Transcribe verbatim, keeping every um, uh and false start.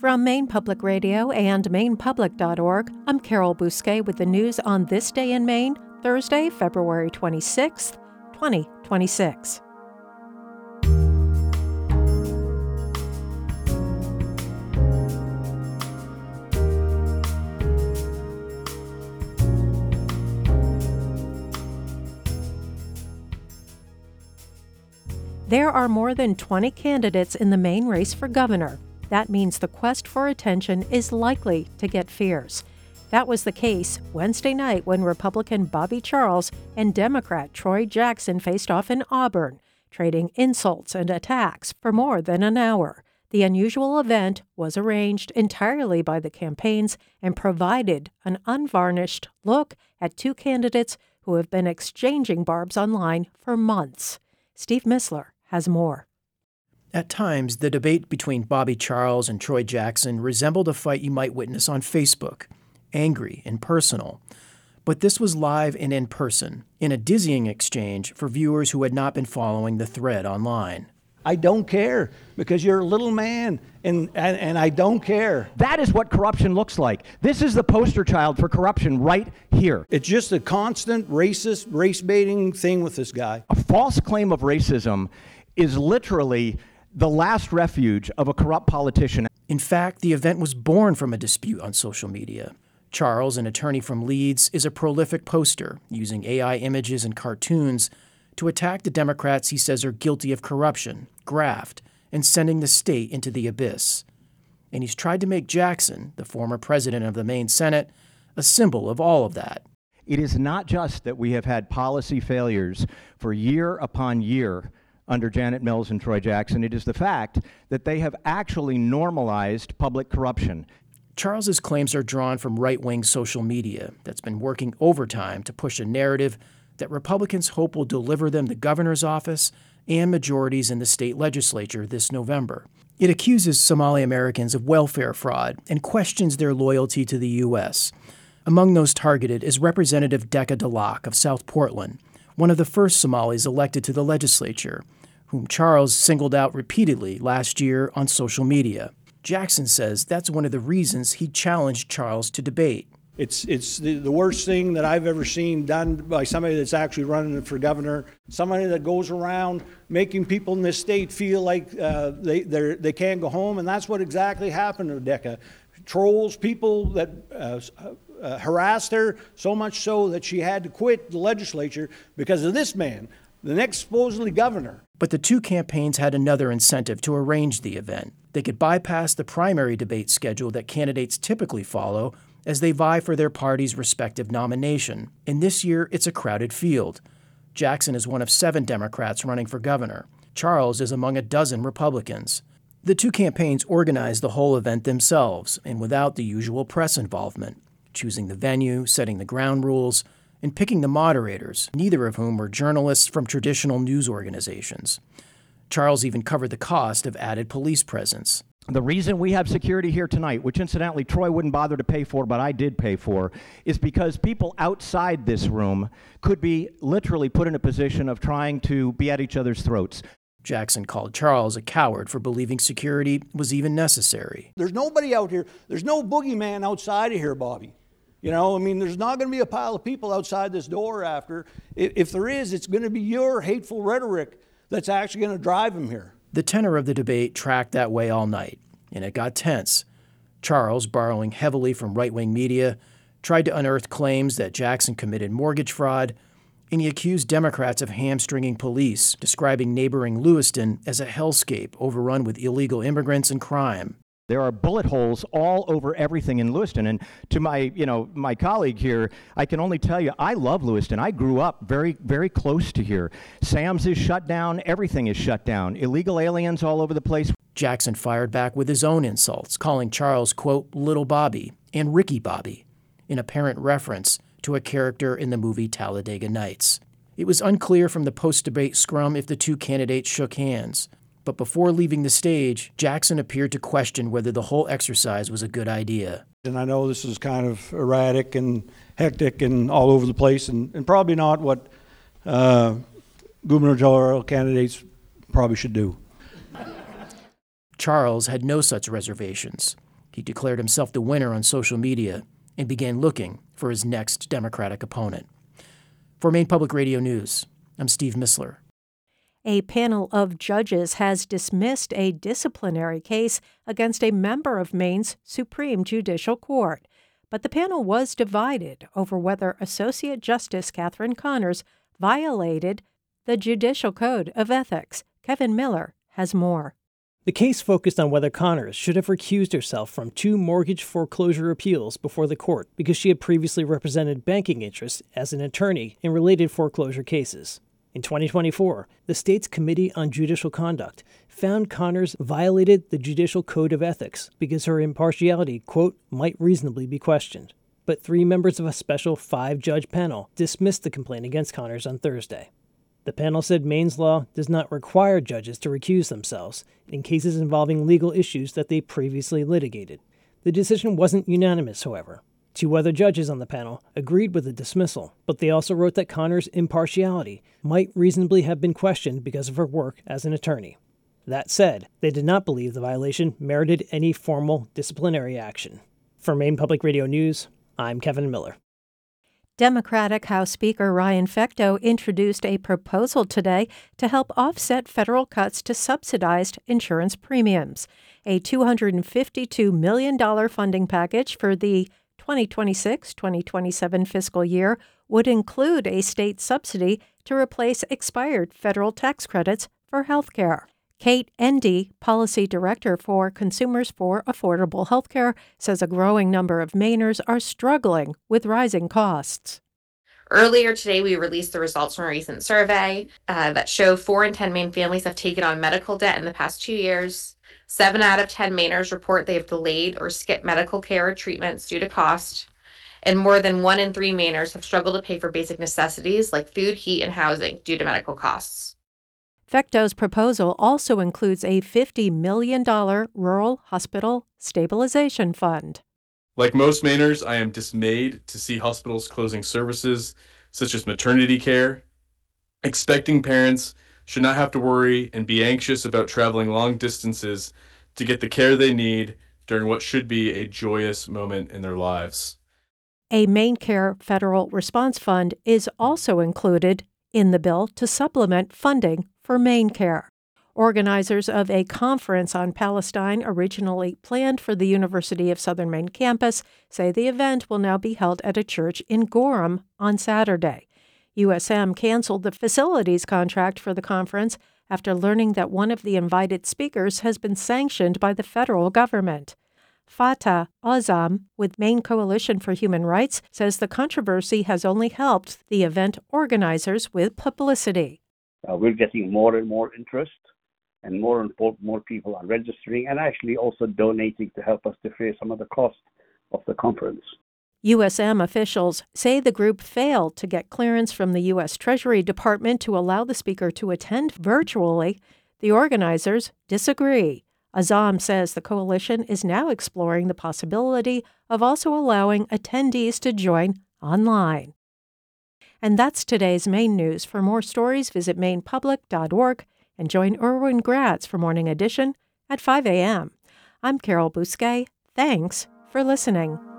From Maine Public Radio and maine public dot org, I'm Carol Bousquet with the news on this day in Maine, Thursday, February twenty-sixth, twenty twenty-six. There are more than twenty candidates in the Maine race for governor. That means the quest for attention is likely to get fierce. That was the case Wednesday night when Republican Bobby Charles and Democrat Troy Jackson faced off in Auburn, trading insults and attacks for more than an hour. The unusual event was arranged entirely by the campaigns and provided an unvarnished look at two candidates who have been exchanging barbs online for months. Steve Missler has more. At times, the debate between Bobby Charles and Troy Jackson resembled a fight you might witness on Facebook, angry and personal. But this was live and in person, in a dizzying exchange for viewers who had not been following the thread online. I don't care because you're a little man, and, and, and I don't care. That is what corruption looks like. This is the poster child for corruption right here. It's just a constant racist, race-baiting thing with this guy. A false claim of racism is literally the last refuge of a corrupt politician. In fact, the event was born from a dispute on social media. Charles, an attorney from Leeds, is a prolific poster, using A I images and cartoons to attack the Democrats he says are guilty of corruption, graft, and sending the state into the abyss. And he's tried to make Jackson, the former president of the Maine Senate, a symbol of all of that. It is not just that we have had policy failures for year upon year under Janet Mills and Troy Jackson. It is the fact that they have actually normalized public corruption. Charles's claims are drawn from right-wing social media that's been working overtime to push a narrative that Republicans hope will deliver them the governor's office and majorities in the state legislature this November. It accuses Somali Americans of welfare fraud and questions their loyalty to the U S. Among those targeted is Representative Decca Delac of South Portland, one of the first Somalis elected to the legislature, whom Charles singled out repeatedly last year on social media. Jackson says that's one of the reasons he challenged Charles to debate. It's it's the, the worst thing that I've ever seen done by somebody that's actually running for governor, somebody that goes around making people in this state feel like uh, they they're, they can't go home, and that's what exactly happened to Decca. Trolls, people that uh, uh, harassed her, so much so that she had to quit the legislature because of this man, the next supposedly governor. But the two campaigns had another incentive to arrange the event. They could bypass the primary debate schedule that candidates typically follow as they vie for their party's respective nomination. And this year, it's a crowded field. Jackson is one of seven Democrats running for governor. Charles is among a dozen Republicans. The two campaigns organized the whole event themselves and without the usual press involvement, choosing the venue, setting the ground rules, and picking the moderators, neither of whom were journalists from traditional news organizations. Charles even covered the cost of added police presence. The reason we have security here tonight, which incidentally Troy wouldn't bother to pay for, but I did pay for, is because people outside this room could be literally put in a position of trying to be at each other's throats. Jackson called Charles a coward for believing security was even necessary. There's nobody out here. There's no boogeyman outside of here, Bobby. You know, I mean, there's not going to be a pile of people outside this door after. If, if there is, it's going to be your hateful rhetoric that's actually going to drive him here. The tenor of the debate tracked that way all night, and it got tense. Charles, borrowing heavily from right-wing media, tried to unearth claims that Jackson committed mortgage fraud, and he accused Democrats of hamstringing police, describing neighboring Lewiston as a hellscape overrun with illegal immigrants and crime. There are bullet holes all over everything in Lewiston. And to my, you know, my colleague here, I can only tell you, I love Lewiston. I grew up very, very close to here. Sam's is shut down. Everything is shut down. Illegal aliens all over the place. Jackson fired back with his own insults, calling Charles, quote, Little Bobby and Ricky Bobby, in apparent reference to a character in the movie Talladega Nights. It was unclear from the post-debate scrum if the two candidates shook hands. But before leaving the stage, Jackson appeared to question whether the whole exercise was a good idea. And I know this is kind of erratic and hectic and all over the place, and, and probably not what uh, gubernatorial candidates probably should do. Charles had no such reservations. He declared himself the winner on social media and began looking for his next Democratic opponent. For Maine Public Radio News, I'm Steve Missler. A panel of judges has dismissed a disciplinary case against a member of Maine's Supreme Judicial Court. But the panel was divided over whether Associate Justice Catherine Connors violated the Judicial Code of Ethics. Kevin Miller has more. The case focused on whether Connors should have recused herself from two mortgage foreclosure appeals before the court because she had previously represented banking interests as an attorney in related foreclosure cases. In twenty twenty-four, the state's Committee on Judicial Conduct found Connors violated the Judicial Code of Ethics because her impartiality, quote, might reasonably be questioned. But three members of a special five-judge panel dismissed the complaint against Connors on Thursday. The panel said Maine's law does not require judges to recuse themselves in cases involving legal issues that they previously litigated. The decision wasn't unanimous, however. Two other judges on the panel agreed with the dismissal, but they also wrote that Connors' impartiality might reasonably have been questioned because of her work as an attorney. That said, they did not believe the violation merited any formal disciplinary action. For Maine Public Radio News, I'm Kevin Miller. Democratic House Speaker Ryan Fecteau introduced a proposal today to help offset federal cuts to subsidized insurance premiums. A two hundred fifty-two million dollars funding package for the twenty twenty-six twenty twenty-seven fiscal year would include a state subsidy to replace expired federal tax credits for health care. Kate Endy, Policy Director for Consumers for Affordable Healthcare, says a growing number of Mainers are struggling with rising costs. Earlier today, we released the results from a recent survey uh, that show four in ten Maine families have taken on medical debt in the past two years. Seven out of ten Mainers report they have delayed or skipped medical care or treatments due to cost. And more than one in three Mainers have struggled to pay for basic necessities like food, heat, and housing due to medical costs. Fecteau's proposal also includes a fifty million dollars rural hospital stabilization fund. Like most Mainers, I am dismayed to see hospitals closing services such as maternity care. Expecting parents should not have to worry and be anxious about traveling long distances to get the care they need during what should be a joyous moment in their lives. A MaineCare Federal Response Fund is also included in the bill to supplement funding for MaineCare. Organizers of a conference on Palestine originally planned for the University of Southern Maine campus say the event will now be held at a church in Gorham on Saturday. U S M canceled the facilities contract for the conference after learning that one of the invited speakers has been sanctioned by the federal government. Fatah Azam with Maine Coalition for Human Rights says the controversy has only helped the event organizers with publicity. Uh, we're getting more and more interest, and more and more people are registering and actually also donating to help us defray some of the cost of the conference. U S M officials say the group failed to get clearance from the U S Treasury Department to allow the speaker to attend virtually. The organizers disagree. Azam says the coalition is now exploring the possibility of also allowing attendees to join online. And that's today's Maine News. For more stories, visit maine public dot org and join Erwin Gratz for Morning Edition at five a.m. I'm Carol Bousquet. Thanks for listening.